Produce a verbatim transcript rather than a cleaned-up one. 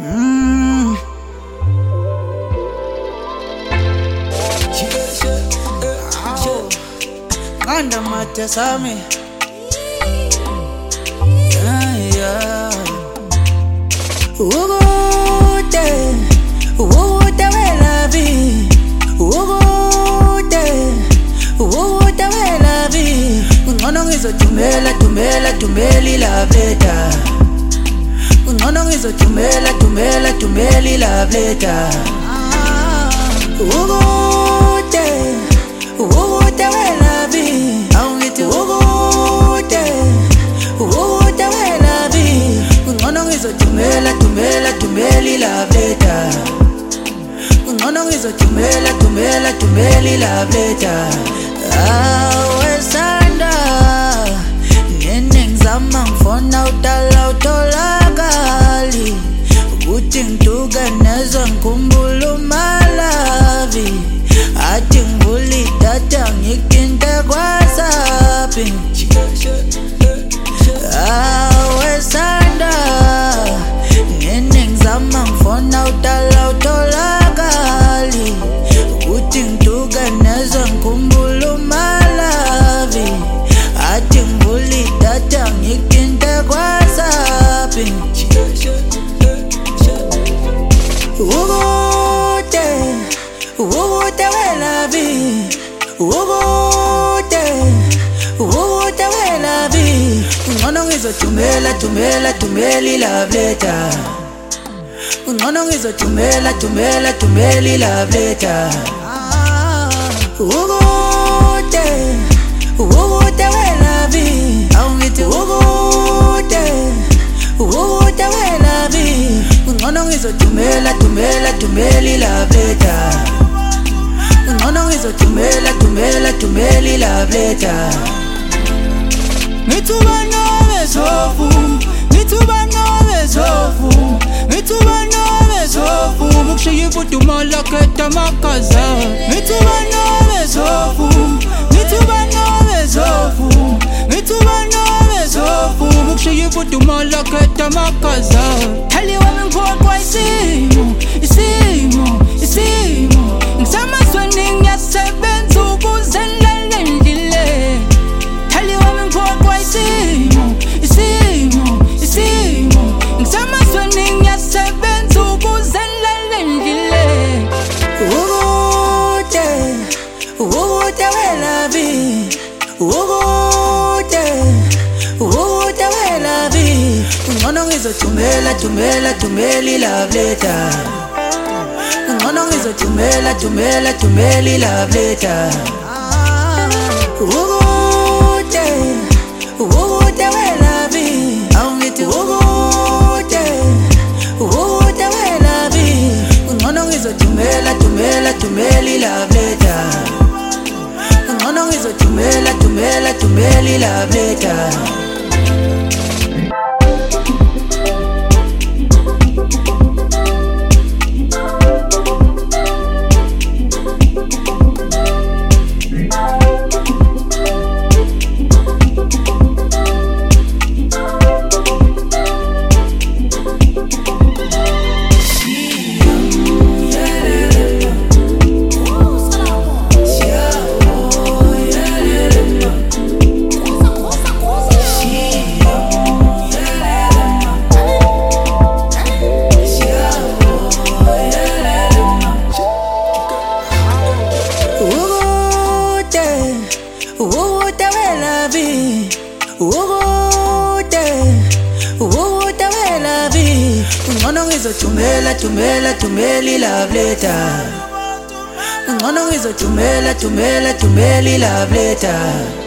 Mm. Kanda mate sami. Yeah, yeah. Ugote, ugote wela vi. Ugote, ugote wela vi. Ungono ngizo tumela, tumela, tumeli la veta. Ungono ngizo tumela, tumela, tumeli la veta. Ugote, ugote wela vi. Aungiti ugote, ugote wela vi. Ungono ngizo tumela, tumela, tumeli la veta. Ungono ngizo tumela, tumela, tumeli la veta. Awe sanda nene ngizama ngifona udala utholakali ukuthi ngituka nezwe ngikhumbula umalavi athi ngivula idatha ngikinte kwasapi awe sanda nene ngizama ngifona udala utholakali ukuthi ngituka nezwe ngikhumbula umalavi athi ngivula idatha ngikinte kwasapi Ugote, ugote wela vi. Ugote, ugote wela vi. Ungono ngizo tumela, tumela, tumeli la veta. Ungono ngizo tumela, tumela, tumeli la veta. Ugote, ugote wela vi. Aungiti ugote, ugote wela vi. Ungono ngizo tumela, tumela, tumeli la veta. Ungono ngizo tumela, tumela, tumeli la veta. Ngithuba nobezofu, ngithuba nobezofu, ngithuba nobezofu, mukushiya ifudumala khetha amakaza. Ngithuba nobezofu, ngithuba nobezofu, ngithuba nobezofu, mukushiya ifudumala khetha amakaza. Thali wami ngiphoqwa isimo, isimo, isimo. Ngisamazweni ngiyasebenza ukuze ngilale ngidlile. Thali wami ngiphoqwa isimo, isimo, isimo. Ngisamazweni ngiyasebenza ukuze ngilale ngidlile. Ugote, ugote wela vi. Ugote, ugote wela vi. Ungono ngizo tumela, tumela, tumeli la veta. Ungono ngizo tumela, tumela, tumeli la veta. Ugote, ugote wela vi. Aungiti ugote, ugote wela vi. Ungono ngizo tumela, tumela, tumeli la veta. Ungono ngizo tumela, tumela, tumeli la veta. Ugote wela vi. Ugote, ugote wela vi. Ungono ngizo tumela, tumela, tumeli la veta. Ungono ngizo tumela, tumela, tumeli la veta.